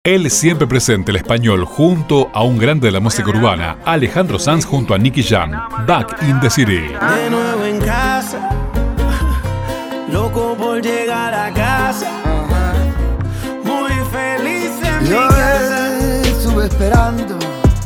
El siempre presente, el español, junto a un grande de la música urbana, Alejandro Sanz junto a Nicky Jam, Back in the City. De nuevo en casa, loco por llegar a casa, muy feliz en mi casa. Estuve esperando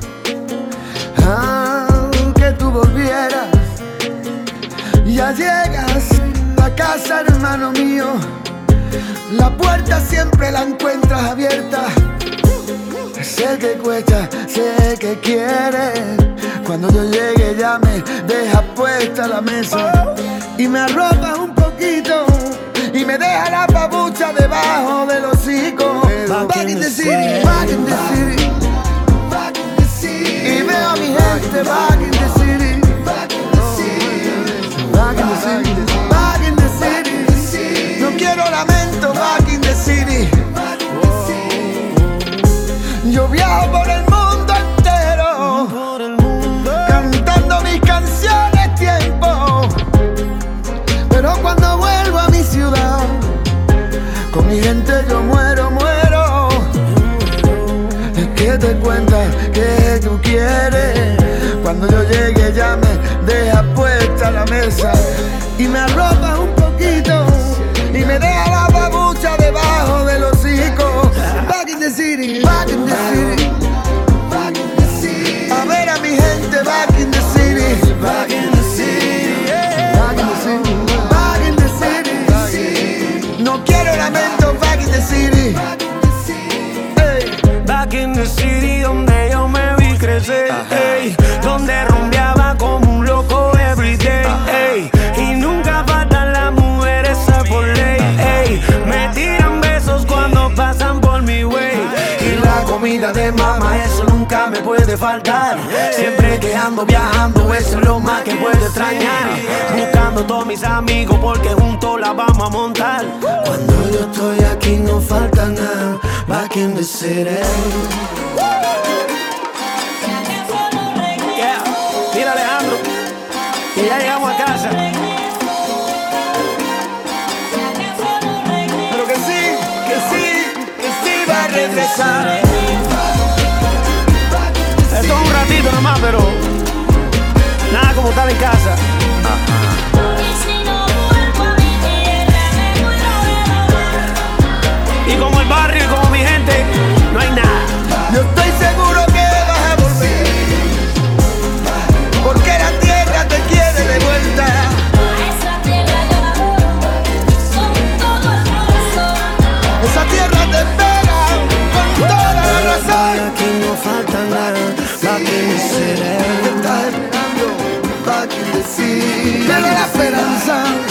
que tú volvieras. Ya llegas a casa, hermano mío. La puerta siempre la encuentras abierta. Sé que cuesta, sé que quieres. Cuando yo llegue ya me dejas puesta la mesa y me arropas un poquito y me dejas la papucha debajo del hocico. Back in the city, back in the city, back in the city. Y veo a mi gente back in the city, back in the city, back in the city, back in the city. No quiero lamento, back in the city. Yo viajo por el mundo entero, cantando mis canciones tiempo. Pero cuando vuelvo a mi ciudad, con mi gente yo muero. Es que te cuentas que tú quieres. Cuando yo llegue ya me dejas puesta la mesa y me arropas un poquito y me dejas la babucha debajo del hocico. Back in the city, back in the city, back in the city. A ver a mi gente back in the city, back in the city, yeah. Back in the city, back in the city. No quiero lamento, back in the city, hey. Back in the city donde yo me vi crecer, hey. Donde rumbeaba como un loco everyday, hey. Y nunca faltan las mujeres por ley, hey. Me tiran besos cuando pasan por mi way. Y la comida de mamá, eso nunca me puede faltar. Siempre que ando viajando, eso es lo más que puedo extrañar. Buscando todos mis amigos porque juntos la vamos a montar. Cuando yo estoy aquí no falta nada. Back in the city. Yeah, mira Alejandro, y ya llegamos a casa. Pero que sí va a regresar. Esto es un ratito nomás, pero nada como estar en casa. Y como el barrio y como mi gente, no hay nada. Yo estoy seguro que vas a volver, porque la tierra te quiere de vuelta. Esa tierra te espera con toda la razón. Aquí no falta nada. Back in the city. Te estás esperando, back in the city. Pero la esperanza